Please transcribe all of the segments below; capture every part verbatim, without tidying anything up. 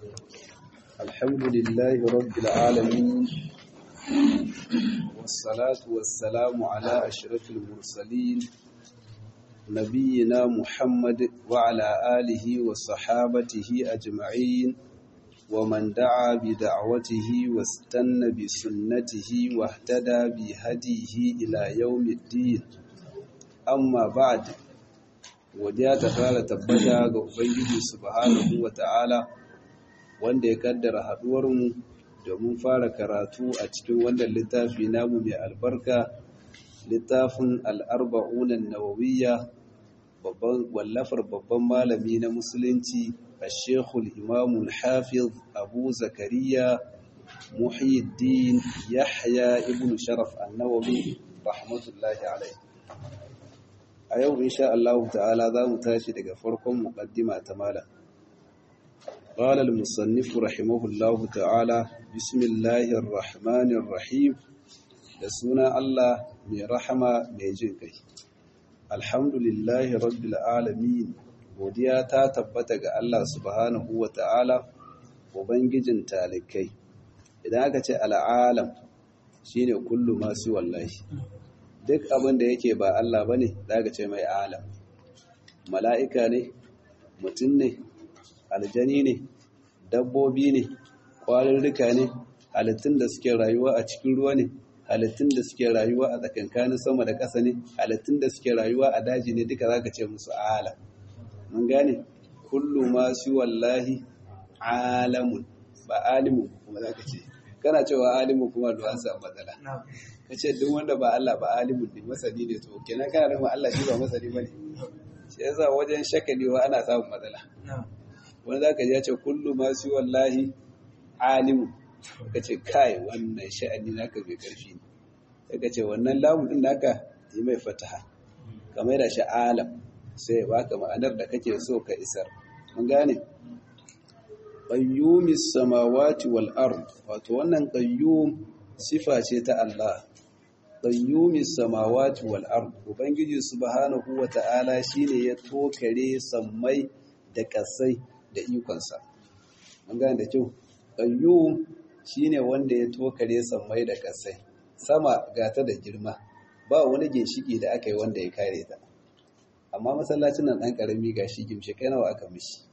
الحمد لله رب العالمين، والصلاة والسلام على أشرف المرسلين نبينا محمد وعلى آله وصحابته أجمعين، ومن دعا بدعوته واستنى بسنته واهتدى بهديه إلى يوم الدين. أما بعد، godiya ta fara tabbata ga Ubangiji subhanahu wa ta'ala wanda ya kaddara haduwarmu domin fara karatu a cikin wannan littafi namu mai albarka, littafin al'arba'unan nawawiyya, babban wallafar babban malami na musulunci a shekul imamul hafiz abu zakariya muhyiddin yahya ibn sharaf annawawi rahmatullahi alaihi. a yau insha Allah ta'ala za mu tashi daga farkon muqaddima ta malam. قال المصنف رحمه الله تعالى بسم الله الرحمن الرحيم da suna Allah mai rahama mai jin kai. Alhamdulillahi rabbil alamin, godiya ta tabbata ga Allah subhanahu wa ta'ala ubangijin talikai. Idan aka ce al'alam shine kullu masu wallahi, duk abin da yake ba Allah bane zaka ce mai alam. Mala'ika ne, mutum ne, aljani ne, dabbobi ne, ƙwarurruka ne, halittun da suke rayuwa a cikin ruwa ne, halittun da suke rayuwa a tsakankanin sama da ƙasa ne, halittun da suke rayuwa a daji ne, duka zaka ce musu alam. Mun gane kullu ma shi wallahi alamun, ba alimun kuma zaka ce. Kana cewa alimun kuma da wasu matsala. Ka ce duk wanda ba Allah ba alimun ne, masani ne, to kenan kana nufin Allah shi ba masani bane. Shi yasa wajen shakalewa ana samun matsala. Wani za ka ji ya ce kullu masu wallahi alimu, ka ce kai wannan sha'ani naka mai ƙarfi ne, ka ce wannan lamun ɗin naka yi mai fataha kamar da shi alam, sai ya baka ma'anar da kake so ka isar. Mun gane qayyumis samawati wal ard, wato wannan qayyum sifa ce ta Allah. qayyumis samawati wal ard, ubangiji subhanahu wata'ala shine ya tokare sammai da ƙasai da ikonsa. Mun gane da kyau, qayyum shine wanda ya tokare sammai da ƙasai. Sama gata da girma, ba wani ginshiki da aka yi wanda ya kare ta, amma masallacin nan ɗan ƙarami gashi gimshikai nawa aka mishi,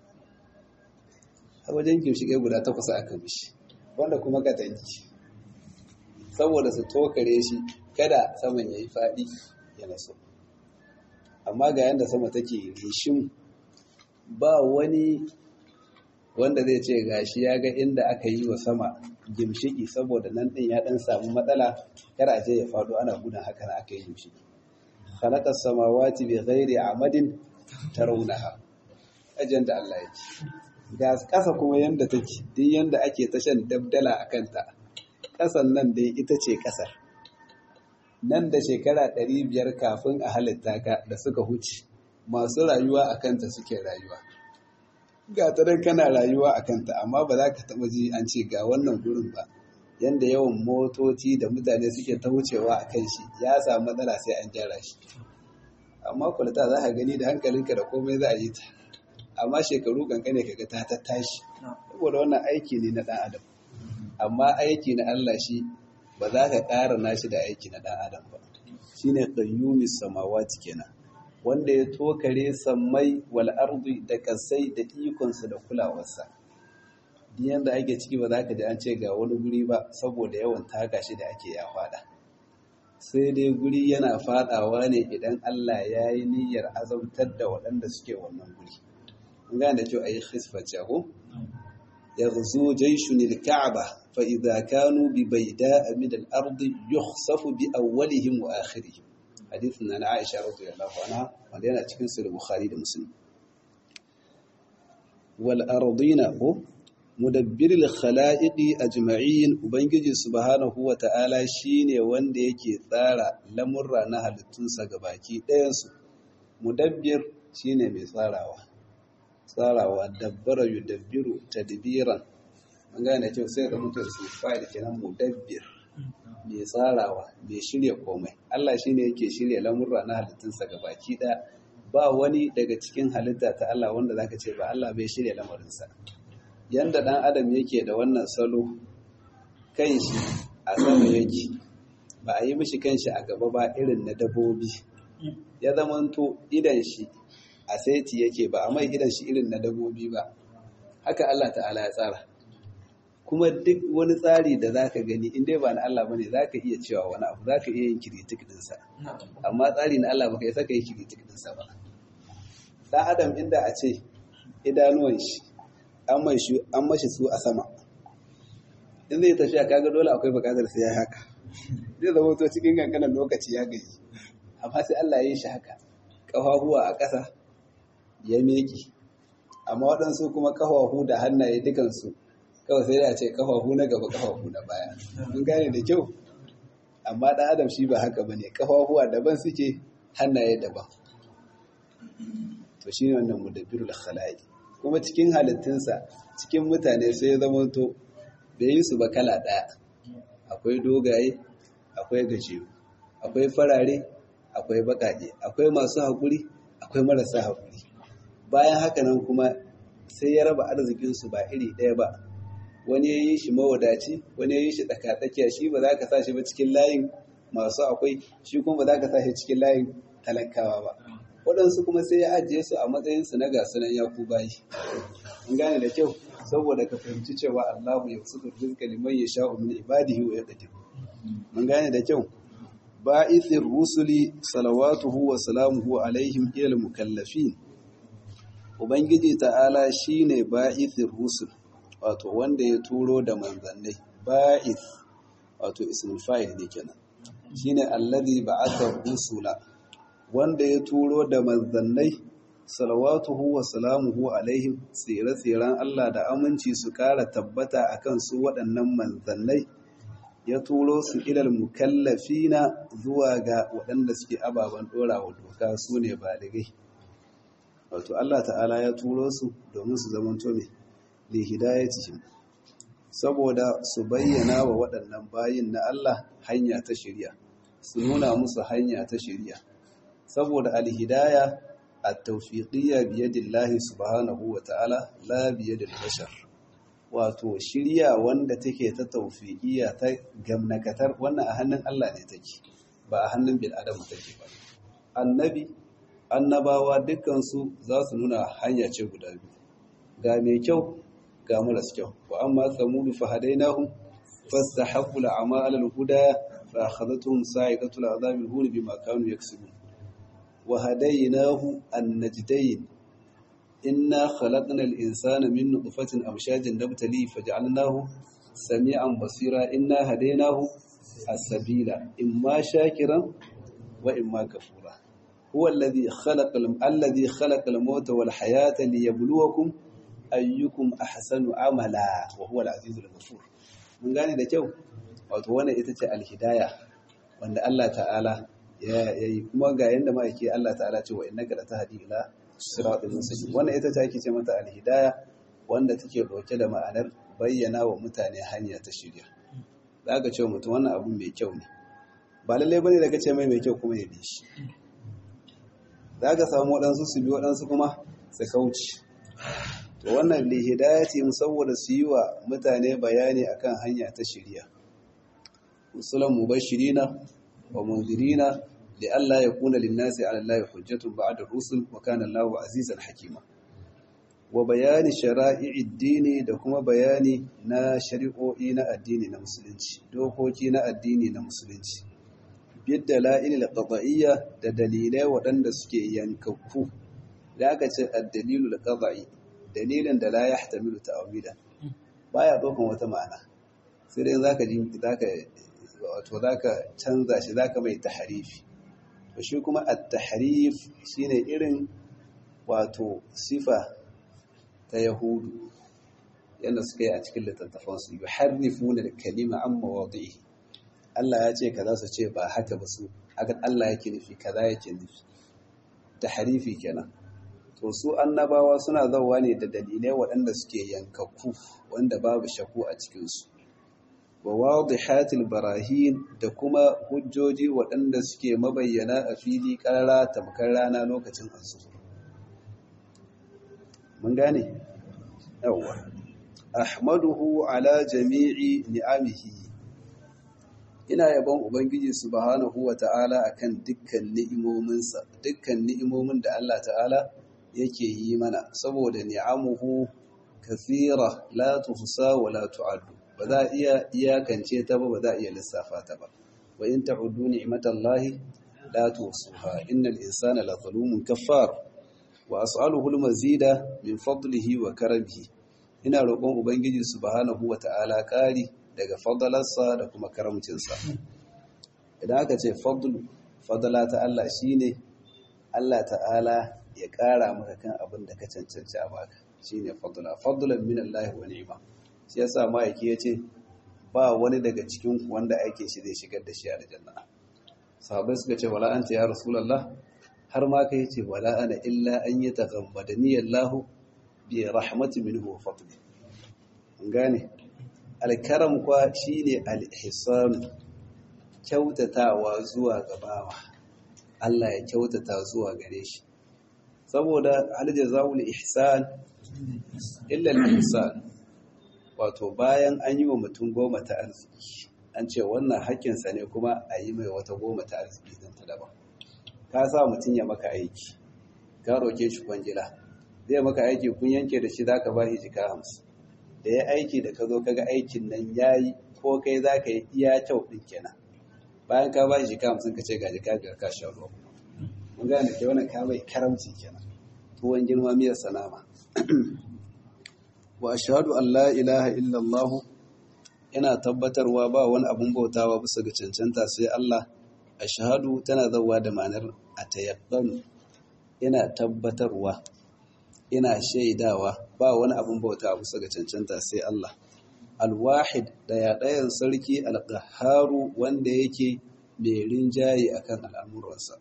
a wajen gimshikai guda takwas aka mishi, wanda kuma katangi saboda su tokare shi kada saman ya yi faɗi ya naso. Amma ga yanda sama take rishin, ba wani wanda zai ce gashi ya ga inda aka yi wa sama gimshiki saboda nan ɗin ya ɗan samu matsala kada a je ya faɗo, ana gudun haka na aka yi gimshiki. Khalaqas samawati bi ghairi amadin tarawunaha, ajan da Allah yake. Ga ƙasa kuma yanda take, din yanda ake tashan dabdala a kanta, ƙasan nan dai ita ce ƙasar. Nan da shekara ɗari biyar kafin a halitta ka da suka huce, masu rayuwa a kanta suke rayuwa. Ga ta dan kana rayuwa a kanta, amma ba za ka taɓa ji an ce ga wannan gurin ba. Yanda yawan motoci da mutane suke ta wucewa a kan shi ya samu matsala sai an gyara shi. Amma kwalita za ka gani da hankalinka da komai za a yi ta. Amma shekaru kankane kaga ta tattashi. Saboda wannan aiki ne na ɗan adam. Amma aiki na Allah shi ba za ka ƙara nashi da aiki na ɗan adam ba. Shine qayyumis samawati kenan, wanda ya tokare sammai wal ardi da kasai da ikonsa da kulawarsa. Duk yanda ake ciki ba za ka ji an ce ga wani guri ba saboda yawan taka shi da ake ya fada. Sai dai guri yana fadawa ne idan Allah ya yi niyyar azabtar da waɗanda suke wannan guri. Mun gane da cewa ayi khisfa jago yaghzu jayshun al-ka'ba fa idha kanu bi bayda'a min al-ardi yukhsafu bi awwalihim wa akhirihim. Hadithin na Aisha radiyallahu anha wanda yana cikin sahih Bukhari da Muslim. Wal ardina ko mudabbiril khalaiqi ajma'in, ubangiji subhanahu wa ta'ala shine wanda yake tsara lamurra na halittunsa gabaki ɗayan su. Mudabbir shine mai tsarawa. Tsarawa dabbara yudabbiru tadbiran. An gane cewa sai da mutum su fa'ida kenan mudabbir. Mai tsarawa, mai shirya komai. Allah shi ne yake shirya lamurra na halittunsa gabaki ɗaya, ba wani daga cikin halitta ta Allah wanda zaka ce ba Allah bai shirya lamarinsa. yanda ɗan adam yake da wannan salo kan shi a sama yake ba a yi mishi kan shi a gaba ba irin na dabobi ya zamanto idan shi a saiti yake ba a mai idan shi irin na dabobi ba haka Allah ta'ala ya tsara kuma duk wani tsari da zaka gani in dai ba na Allah bane zaka iya cewa wani abu zaka iya yin kritik din sa amma tsari na Allah baka yi saka yi kritik din sa ba dan adam inda a ce idanuwan shi an mai shi an mashi su a sama in zai tafiya kaga dole akwai bukatar sai ya haka zai zama to cikin kankanin lokaci ya gaji amma sai Allah ya yi shi haka kafafuwa a ƙasa ya meki amma waɗansu kuma kafafu da hannaye dukansu kawai sai da ce kafafu na gaba kafafu na baya mun gane da kyau amma ɗan adam shi ba haka bane kafafuwa daban suke hannaye daban to shine wannan mudabbirul khalaiq kuma cikin halittunsa cikin mutane sai ya zama to bai yi su ba kala ɗaya akwai dogaye akwai gajeru akwai farare akwai baƙaƙe akwai masu haƙuri akwai marasa haƙuri bayan haka nan kuma sai ya raba arzikinsu ba iri ɗaya ba wani ya yi shi mawadaci wani ya yi shi tsakatsakiya shi ba za ka sa shi ba cikin layin masu akwai shi kuma ba za ka sa shi cikin layin talakawa ba waɗansu kuma sai ya ajiye su a matsayinsu na gasu nan ya ku bayi an gane da kyau saboda ka fahimci cewa Allahu ya suka rizqa liman yasha'u min ibadihi wa yaqdir mun gane da kyau ba'ithir rusuli salawatuhu wa salamuhu alaihim ilal mukallafin ubangiji ta'ala shine ba'ithir rusul wato wanda ya turo da manzannai ba'ith wato ismul fa'il ne kenan shine alladhi ba'atha rusula wanda ya turo da manzannai salawatuhu wa salamuhu alaihim tsire-tsiren Allah da aminci su kara tabbata akan su waɗannan manzannai ya turo su ilal mukallafina zuwa ga waɗanda suke ababen ɗorawa doka su ne baligai wato Allah ta'ala ya turo su domin su zamanto mai li hidayatihim saboda su bayyana wa waɗannan bayin na Allah hanya ta shari'a su nuna musu hanya ta shari'a saboda alhidaya at-tawfiqiyya bi yadillahi subhanahu wa ta'ala la bi yadil bashar wato shirya wanda take ta tawfiqiyya ta gamnakatar wannan a hannun Allah ne take ba a hannun bil adam take ba annabi annabawa dukkan su za su nuna hanya ce guda biyu ga mai kyau ga maras kyau wa amma samudu fa hadainahum fastahabbu al'ama 'ala al-huda fa akhadhatuhum sa'iqatu al'adhab al-hun bima kanu yaksubun wa hadaynahu an-najdayn inna khalaqna al-insana min nutfatin amshajin nabtali faj'alnahu sami'an basira inna hadaynahu as-sabila imma shakiran wa imma kafura huwa alladhi khalaqa alladhi khalaqa al-mauta wal hayata liyabluwakum ayyukum ahsanu amala wa huwa al-azizul ghafur mun gane da kyau wato wannan ita ce al-hidayah wanda Allah ta'ala ya yi kuma ga yanda ma yake Allah ta'ala ce wa innaka latahdi ila siratal mustaqim wannan ita ce ake ce mata al-hidayah wanda take dauke da ma'anar bayyana wa mutane hanya ta shiriya zaka ce mutum wannan abu mai kyau ne ba lalle bane daga ce mai mai kyau kuma ya bi shi zaka samu wadansu su bi wadansu kuma su kauce to wannan li hidayati musawwada su yi wa mutane bayani akan hanya ta shiriya musulman mubashirina wa munzirina li alla yakuna lin-nasi 'ala Allahi hujjatun ba'da ar-rusul wa kana Allahu 'azizan hakima wa bayani shara'i'id dini da kuma bayani na shari'o'i na addini na musulunci dokoki na addini na musulunci bid dalail al-qada'iyya da dalilai waɗanda suke yankakku da aka ce ad-dalilu al-qada'i dalilin da la yahtamilu ta'wila baya dokan wata ma'ana sai dai zaka ji zaka wato zaka canza shi zaka mai tahrifi to shi kuma at-tahrif shine irin wato sifa ta yahudu yanda suka yi a cikin littattafan su yuharrifuna al-kalima an mawadi'i Allah ya ce kaza su ce ba haka ba su haka Allah yake nufi kaza yake nufi tahrifi kenan to su annabawa suna zauwa ne da dalilai waɗanda suke yankakku wanda babu shakku a cikinsu wa wadihatil barahin da kuma hujjoji waɗanda suke mabayyana a fili ƙarara tamkar rana lokacin azhur mun gane yawa ahmaduhu ala jami'i ni'amihi ina yabon ubangiji subhanahu wata'ala akan dukkan ni'imominsa dukkan ni'imomin da Allah ta'ala yake yi mana saboda ni'amuhu kathira la tuhsa wa la tu'addu ba za iya iyakance ta ba ba za iya lissafa ta ba wa in ta'uddu ni'matallahi la tuhsuha innal insana la zalumun kaffar wa as'aluhu al-mazida min fadlihi wa karamihi ina roƙon ubangiji subhanahu wata'ala ƙari daga fadalarsa da kuma karamcinsa idan aka ce fadlu fadala ta Allah shine Allah ta'ala ya ƙara maka kan abin da ka cancanci a baka shine fadla fadlan min Allah wa ni'ma shi yasa ma'aiki yace ba wani daga cikin ku wanda ake shi zai shigar da shi aljanna sahabbai suka ce wala anta ya rasulullah har ma kai yace wala ana illa an yataghammadani Allah bi rahmatin minhu wa fadli gane alkaram kwa shine al-ihsan kyautatawa zuwa gabawa Allah ya kyautata zuwa gare shi saboda al-jazaa'ul ihsan illa al-ihsan wato bayan an yi wa mutum goma ta arziki an ce wannan haƙƙinsa ne kuma a yi mai wata goma ta arziki don ta daban ka sa mutum ya maka aiki ka roke shi kwangila zai maka aiki kun yanke da shi zaka ba shi jika hamsin da ya aiki da ka zo kaga aikin nan ya yi ko kai za ka yi iya kyau ɗin kenan bayan ka ba shi jika hamsin ka ce ga jika biyar ka sha ruwa mun gane ke wannan ka mai karamci kenan tuwon girma miyar sanama wa ashhadu an la ilaha illallah ina tabbatarwa ba wani abun bautawa bisa ga cancanta sai Allah ashhadu tana zawa da ma'anar atayaqqan ina tabbatarwa ina shaidawa ba wani abun bauta bisa ga cancanta sai Allah alwahid daya dayan sarki alqahharu wanda yake mai rinjaye akan al'amuransa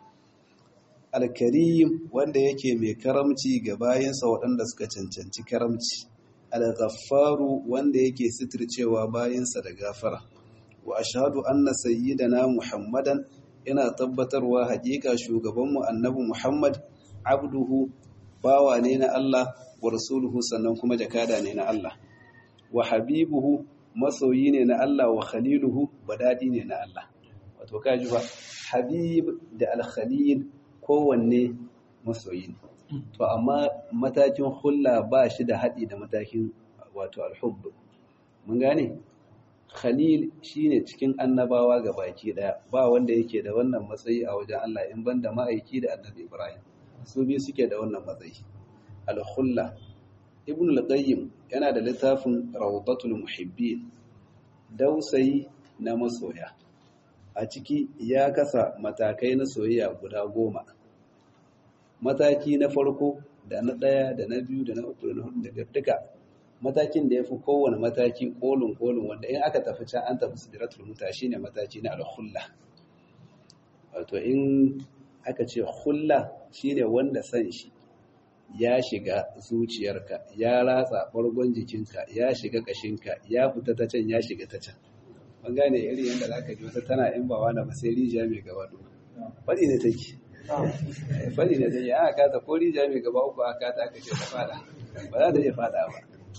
alkarim wanda yake mai karamci ga bayinsa waɗanda suka cancanci karamci al-ghaffaru wanda yake sitircewa bayinsa da gafara wa ashhadu anna sayyidana muhammadan ina tabbatarwa haƙiƙa shugabanmu annabi muhammad abduhu bawa ne na Allah wa rasuluhu sannan kuma jakada ne na Allah wa habibuhu masoyi ne na Allah wa khaliluhu badadi ne na Allah wato kaji ba habib da al-khalil kowanne masoyi ne to amma matakin hulla ba shi da haɗi da matakin wato al-hubb mun gane khalil shine cikin annabawa ga baki daya ba wanda yake da wannan matsayi a wajen Allah in banda ma'aiki da annabi Ibrahim su biyu suke da wannan matsayi al-khulla ibn al-qayyim yana da littafin rawdatul muhibbin dausayi na masoya a ciki ya kasa matakai na soyayya guda goma mataki na farko da na ɗaya da na biyu da na uku da na hudu da duka matakin da ya fi kowane mataki kolin kolin wanda in aka tafi can an tafi sidratul muntaha shine mataki na al-khulla wato in aka ce khulla shine wanda san shi ya shiga zuciyarka ya ratsa bargon jikinka ya shiga kashinka ya fita ta can ya shiga ta can ban gane irin yadda zaka ji wata tana in ba wani ba sai rijiya mai gaba do fadi ne take fadi ne take aka kata ko rijiya mai gaba uku aka ta aka ce ta fada ba za ta iya fada ba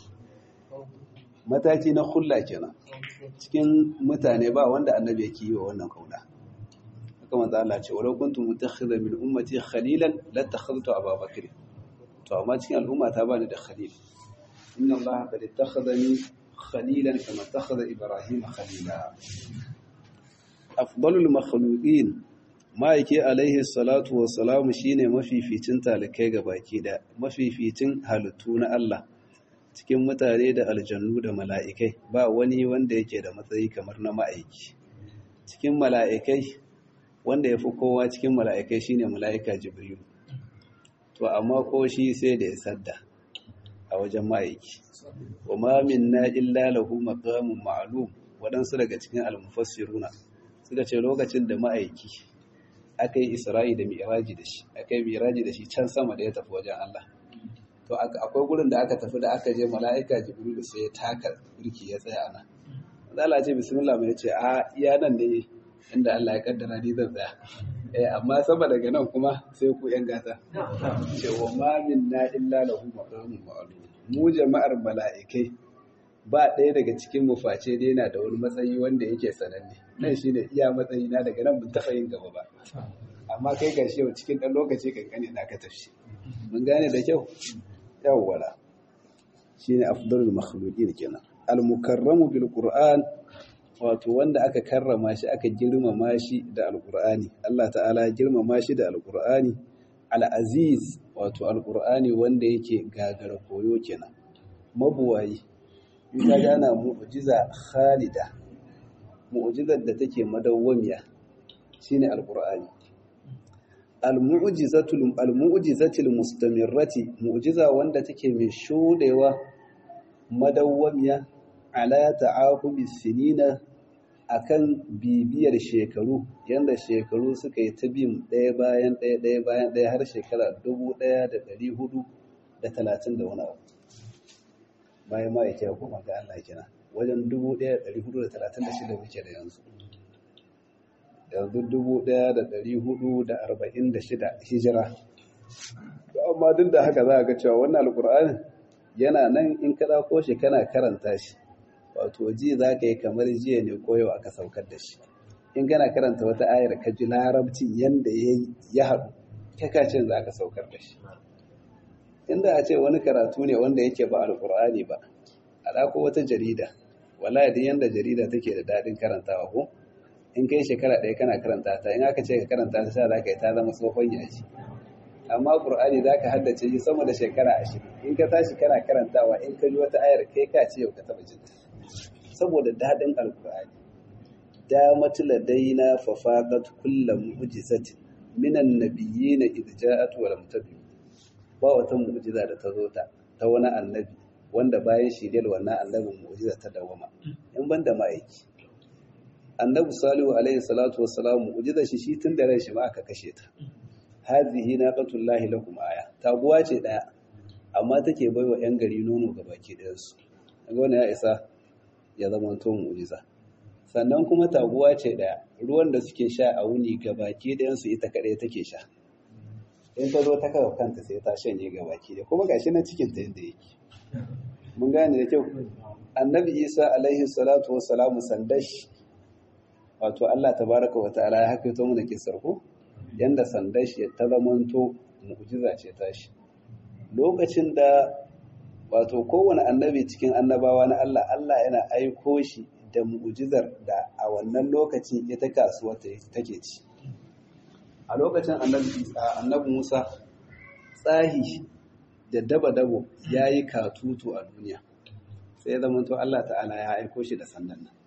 mataki na khulla kenan cikin mutane ba wanda annabi yake yi wa wannan kauna haka manzo Allah ce walau kuntum mutakhidhan min ummati khalilan latakhadhtu Abubakar to amma cikin al'umma ta bani da khalil inna Allah qad ittakhadhani khalilan kama ittakhadha Ibrahim khalila afdalul makhluqin ma yake alaihi salatu wassalamu shine mafificin talikai gabaki da mafificin halittu na Allah cikin mutane da aljannu da mala'ikai ba wani wanda yake da matsayi kamar na ma'aiki cikin mala'ikai wanda ya fi kowa cikin mala'ikai shine mala'ika jibril to amma ko shi sai da ya sadda a wajen ma'aiki wa ma minna illa lahu maqamun ma'lum waɗansu daga cikin al-mufassiruna suka ce lokacin da ma'aiki aka yi isra'i da mi'raji da shi aka yi mi'raji da shi can sama da ya tafi wajen Allah to akwai gurin da aka tafi da aka je mala'ika jibril sai ya taka birki ya tsaya ana Allah ce bismillah mai ce a iya nan ne inda Allah ya kaddara ni zan tsaya eh amma sama daga nan kuma sai ku yan gata ce wa ma minna illa lahu maqamun ma'lum mu jama'ar mala'ikai ba ɗaya daga cikin mu face dai yana da wani matsayi wanda yake sananne nan shine iya matsayi na daga nan mun taɓa yin gaba ba amma kai gashi yau cikin ɗan lokaci kankani na ka tafi mun gane da kyau yawwala shine afdalul makhluqin kenan al mukarramu bil qur'an wato wanda aka karrama shi aka girmama shi da alqur'ani Allah ta'ala ya girmama shi da alqur'ani al aziz wato alqur'ani wanda yake gagara koyo kenan mabuwayi in ka gana mu'jiza khalida mu'jizar da take madawwamiya shine alqur'ani al-mu'jizatul al-mu'jizatul mustamirrati mu'jiza wanda take mai shodewa madawwamiya ala ta'aqubi sinina akan bibiyar shekaru yanda shekaru suka yi ta bin ɗaya bayan ɗaya ɗaya bayan ɗaya har shekara dubu ɗaya da ɗari hudu da talatin da wani abu bayan ma yake kuma ga Allah kenan wajen dubu ɗaya da ɗari hudu da talatin da shida muke da yanzu yanzu dubu ɗaya da ɗari hudu da arba'in da shida hijira amma duk da haka za a ga cewa wannan alƙur'ani yana nan in ka ɗauko shi kana karanta shi wato ji za ka yi kamar jiya ne ko yau aka saukar da shi in kana karanta wata ayar ka ji larabcin yanda ya haɗu kakacin za ka saukar da shi inda a ce wani karatu ne wanda yake ba alƙur'ani ba a ɗako wata jarida wallahi duk yanda jarida take da daɗin karantawa ko in kai shekara ɗaya kana karanta ta in aka ce ka karanta ta sha za ka yi ta zama tsohon yaji amma ƙur'ani za ka haddace shi sama da shekara ashirin in ka tashi kana karantawa in ka ji wata ayar kai ka ce yau ka taɓa jin saboda daɗin alƙur'ani damat ladaina fa faqat kullu mu'jizatin minan nabiyyin idh ja'at wa lam tabi ba wata mu'jiza da ta zo ta ta wani annabi wanda bayan shiriyar wannan annabin mu'jiza ta dawama in banda ma'aiki annabi salihu alaihi salatu wassalam mu'jiza shi shi tun da ran shi ma aka kashe ta hazihi naqatullahi lakum aya taguwa ce daya amma take baiwa yan gari nono gabaki ɗayan su kaga wannan ya isa ya zama to mu'jiza sannan kuma taguwa ce daya ruwan da suke sha a wuni gabaki ɗayan su ita kadai take sha in ta zo ta kawo kanta sai ta shanye gabaki da kuma gashi na cikin ta yadda yake mun gane da kyau annabi isa alaihi salatu wassalamu sandash wato Allah tabaraka wa ta'ala ya hakaito mana kisar ko yanda sandash ya ta zamanto mu'jiza ce tashi lokacin da wato kowane annabi cikin annabawa na Allah Allah yana aiko shi da mu'jizar da a wannan lokacin ita kasuwa take ci a lokacin annabi annabi Musa tsahi da daba-dabo yayi katutu a duniya sai ya zama to Allah ta'ala ya aiko shi da sandan nan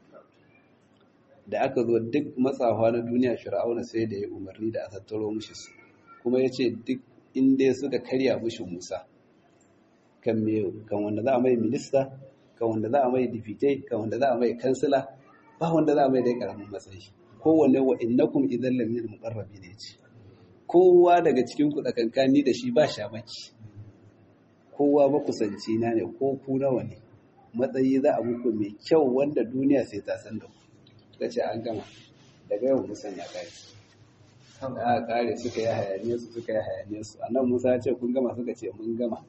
da aka zo duk matsawa na duniya Fir'auna sai da ya umarni da a tattaro mushi su kuma yace duk inda suka karya mushi Musa kan me kan wanda za a mai minista kan wanda za a mai dipite kan wanda za a mai kansila ba wanda za a mai da karamin matsayi kowanne wa innakum idan lam yakun muqarrabin yace kowa daga cikin ku tsakankani da shi ba shamaki kowa ba kusanci na ne ko ku nawa ne matsayi za a muku mai kyau wanda duniya sai ta san da ku kace an gama daga yau musan ya kai a kare suka yi hayaniya su suka yi hayaniya su annan Musa ya ce kun gama suka ce mun gama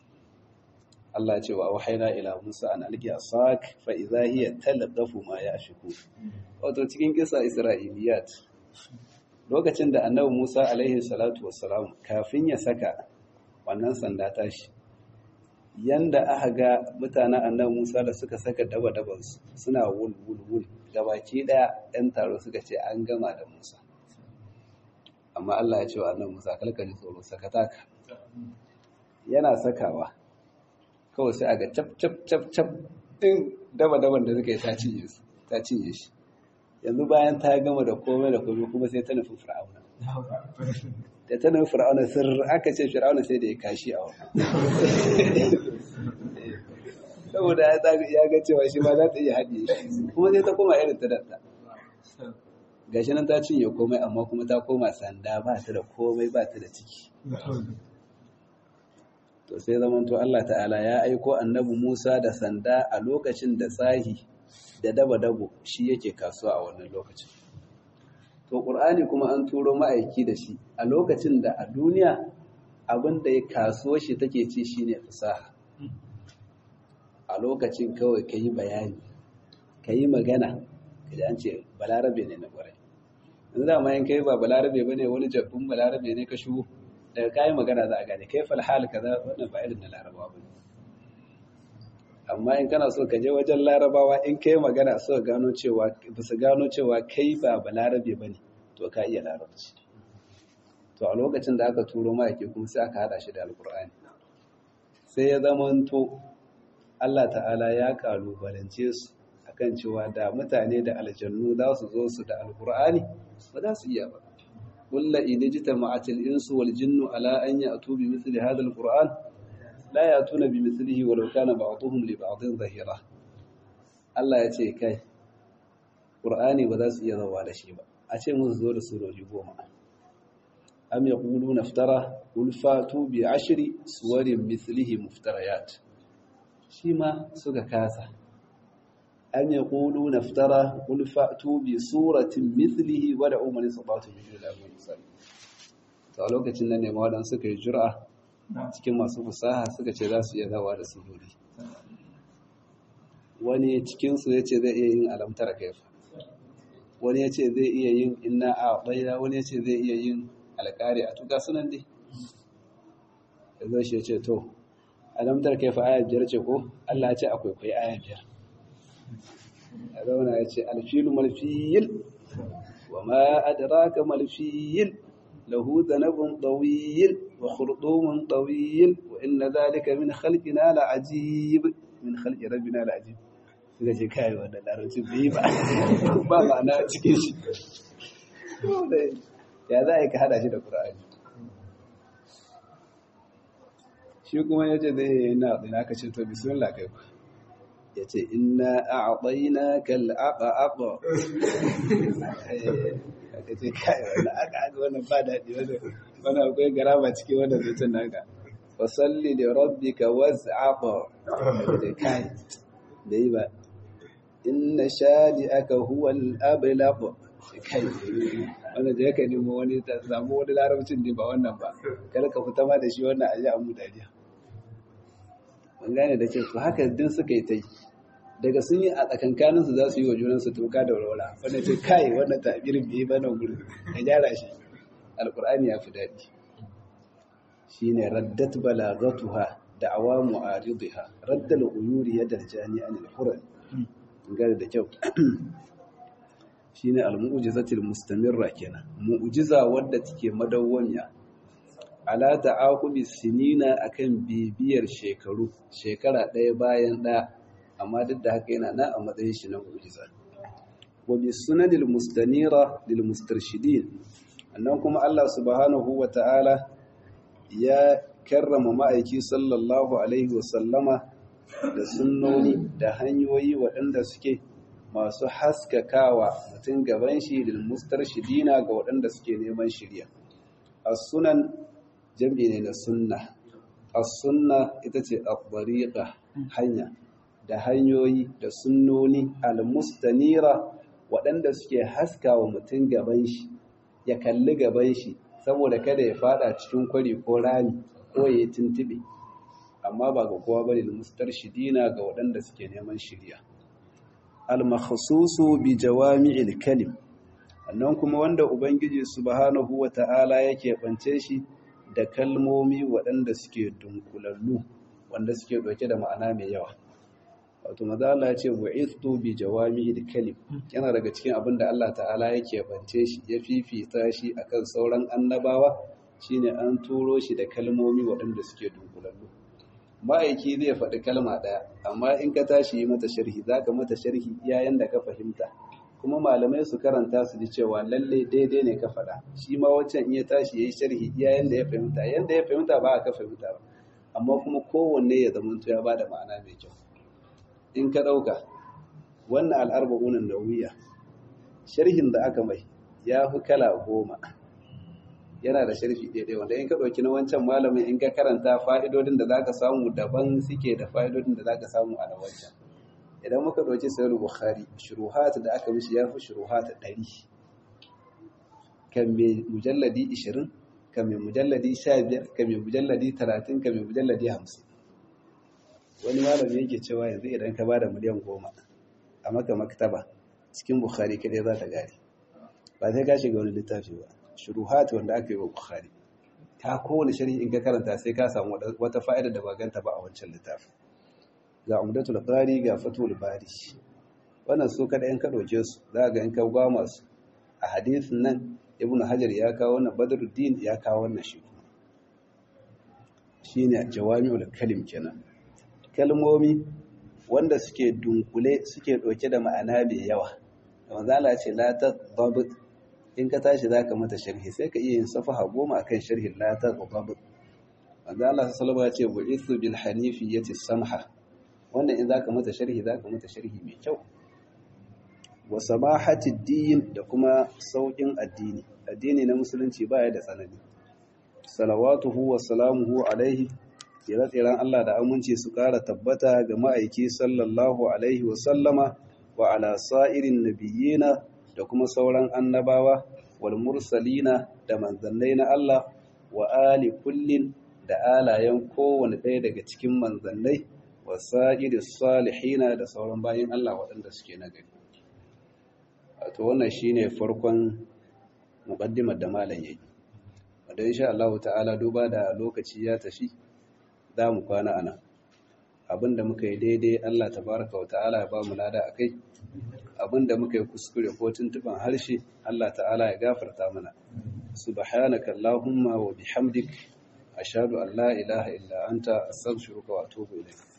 Allah ce wa wahaina ila Musa an alqi asak fa idha hiya talqafu ma ya'shiku wato cikin kisa Isra'iliyat lokacin da annabi Musa alaihi salatu wassalam kafin ya saka wannan sanda tashi yanda aka ga mutanen annabi Musa da suka saka daba-daban su suna wul wul wul gabaki daya ɗan taro suka ce an gama da Musa amma Allah ya ce wa annabi Musa kalkali tsoro sakata ka yana sakawa kawai sai aga cap cap cap cap din daba-daban da suka yi ta cinye su ta cinye shi yanzu bayan ta gama da komai da komai kuma sai ta nufi Fir'auna da ta nufi Fir'auna sir aka ce Fir'auna sai da ya kashi a wannan saboda ya ga cewa shi ma za ta iya haɗe shi kuma sai ta koma irin ta datta gashi nan ta cinye komai amma kuma ta koma sanda ba ta da komai ba ta da ciki to sai zaman to Allah ta'ala ya aiko annabi Musa da sanda a lokacin da tsahi da daba-dabo shi yake kasuwa a wannan lokacin to Qur'ani kuma an turo ma'aiki da shi a lokacin da a duniya abin da ya kasuwa shi take ci shine fasaha a lokacin kawai ka yi bayani ka yi magana ka ji an ce balarabe ne na ƙwarai yanzu da mayan kai ba balarabe ba ne wani jabbin balarabe ne ka shigo daga kayi magana za a gane kai falhal kaza wannan ba irin na larabawa ba ne amma in kana so ka je wajen larabawa in kai magana so gano cewa ba su gano cewa kai ba balarabe ba ne to ka iya larabci to a lokacin da aka turo ma'aiki kuma sai aka hada shi da alkur'ani sai ya zamanto Allah ta'ala ya kalubalance su akan cewa da mutane da aljannu za su zo su da alkur'ani ba za su iya ba kullu idijtama'atil insu wal jinnu ala an ya'tu bi mithli hadha alquran la ya'tuna bi mithlihi walau kana ba'dhum li ba'dhin zahira Allah ya ce kai qur'ani ba za su iya zawa da shi ba a ce mun zo da surori goma am yaquluna iftara qul fatu bi ashri suwarin mithlihi muftariyat shi ma suka kasa am yaquluna iftara qul fatu bi suratin mithlihi wad'u man istata'tum min dunillahi musal to a lokacin nan ne ma wadan suka yi jur'a cikin masu fasaha suka ce za su iya zawa da surori wani cikin su yace zai iya yin alamtar kaifa wani yace zai iya yin inna a'tayna wani yace zai iya yin alƙari a tuka sunan dai da zai shi ce to alamtar kai fa aya biyar ce ko Allah ya ce akwai kai aya biyar a zauna ya ce alfilu malfiyil wa ma adraka malfiyil lahu dhanabun tawil wa khurdumun tawil wa inna dhalika min khalqina la ajib min khalqi rabbina la ajib suka ce kai wannan larabci bai ba ba ma'ana cikin shi ya za a yi ka hada shi da ƙura'ani shi kuma ya ce zai yi na ɗina ka ce to bismillah kai ku ya ce ina a aɓaina kal'aɓa aɓa ka ce kai wani aka aka wannan ba daɗi wani akwai garaba ciki wanda zai cin naka fasalli da rabbi ka wasu aɓa ka ce kai da yi ba inna shadi aka huwal abilaɓa kai wanda da yaka nemo wani ta samu wani larabcin ne ba wannan ba kada ka fita ma da shi wannan aji a mu dariya ban gane da ce to haka din suka yi ta yi daga sun yi a tsakankanin su za su yi wa junan su toka da walwala wanda ce kai wannan tabirin bai ba nan gurin ka gyara shi alqur'ani ya fi daɗi shine raddat balagatuha da'awa mu'aridha raddal uyuri yadal jani anil hural gane da kyau shine al-mu'jizatul mustamirra kenan mu'jiza wadda take madawwamiya ala ta'aqubi sinina akan bibiyar shekaru shekara ɗaya bayan ɗaya amma duk da haka yana nan a matsayin shi na mu'jiza wa bi sunanil mustanira lil mustarshidin annan kuma Allah subhanahu wa ta'ala ya karrama ma'aiki sallallahu alaihi wa sallama da sunnoni da hanyoyi waɗanda suke masu haskakawa mutum gaban shi da mustarshidina ga waɗanda suke neman shirya. As-sunan jam'i ne na sunna. As-sunna ita ce at-tariqa hanya da hanyoyi da sunnoni al-mustanira waɗanda suke haskawa mutum gaban shi ya kalli gaban shi saboda kada ya fada cikin kwari ko rami ko ya tuntube amma ba ga kowa bane mustarshidina ga waɗanda suke neman shirya. Al-makhsusu bi jawami'il kalim annan kuma wanda ubangiji subhanahu wata'ala yake bance shi da kalmomi waɗanda suke dunkulallu wanda suke dauke da ma'ana mai yawa wato maza Allah ya ce bu'ithtu bi jawami'il kalim yana daga cikin abin da Allah ta'ala yake bance shi ya fifita shi akan sauran annabawa shine an turo shi da kalmomi waɗanda suke dunkulallu ma'aiki zai faɗi kalma ɗaya amma in ka tashi yi mata sharhi za ka mata sharhi yayin da ka fahimta kuma malamai su karanta su ji cewa lalle daidai ne ka faɗa shi ma wancan in ya tashi ya yi sharhi yayin da ya fahimta yanda ya fahimta ba a ka fahimta ba amma kuma kowanne ya zama ya ba da ma'ana mai kyau in ka ɗauka wannan al'arba'unan nauyiya sharhin da aka mai ya fi kala goma yana da sharfi daidai wanda in ka ɗauki na wancan malamin in ka karanta fa'idodin da za ka samu daban suke da fa'idodin da za ka samu a na wancan idan muka ɗauki sayar bukhari shuruhat da aka mishi ya fi shuruhat ɗari kan mai mujalladi ishirin kan mai mujalladi sha biyar kan mai mujalladi talatin kan mai mujalladi hamsin wani malami yake cewa yanzu idan ka bada miliyan goma a maka maktaba cikin Bukhari kadai za ta gari ba sai ka shiga wani littafi ba shuruhat wanda aka yi wa Bukhari ta kowane sharhi in ka karanta sai ka samu wata fa'ida da ba ganta ba a wancan littafi ga Umdatul Qari ga Fathul Bari wannan su kada in ka dauke su za ga in ka gwama su a hadisin nan Ibn Hajar ya kawo wannan, Badruddin ya kawo wannan shi shine jawami'ul kalim kenan, kalmomi wanda suke dunkule suke dauke da ma'ana mai yawa. Manzo Allah ya ce la tadabut, in ka tashi zaka mata sharhi sai ka iya yin safaha goma akan sharhin la tadabut. Manzo Allah sallallahu alaihi wasallam ya ce bu'ithu bil hanifiyyati samha, wannan in zaka mata sharhi zaka mata sharhi mai kyau. Wa samahati din, da kuma saukin addini, addini na musulunci baya da tsanani. Salawatuhu wa salamuhu alaihi, tsira-tsiran Allah da aminci su ƙara tabbata ga ma'aiki sallallahu alaihi wa sallama wa ala sa'irin nabiyina, da kuma sauran annabawa wal mursalina, da manzannai na Allah wa ali kullin, da alayen kowane ɗaya daga cikin manzannai wa sa'iris salihina, da sauran bayin Allah waɗanda suke nagari. Wato wannan shine farkon muqaddimar da malam yayi. Wanda insha Allah ta'ala duba da lokaci ya tafi za mu kwana ana. Abinda muka yi daidai Allah tabaraka wa ta'ala ya ba mu lada akai. Abinda muka yi kuskure ko tuntuban harshe Allah ta'ala ya gafarta mana. Subhanaka Allahumma wa bihamdik ashhadu an la ilaha illa anta astaghfiruka wa atubu ilayk.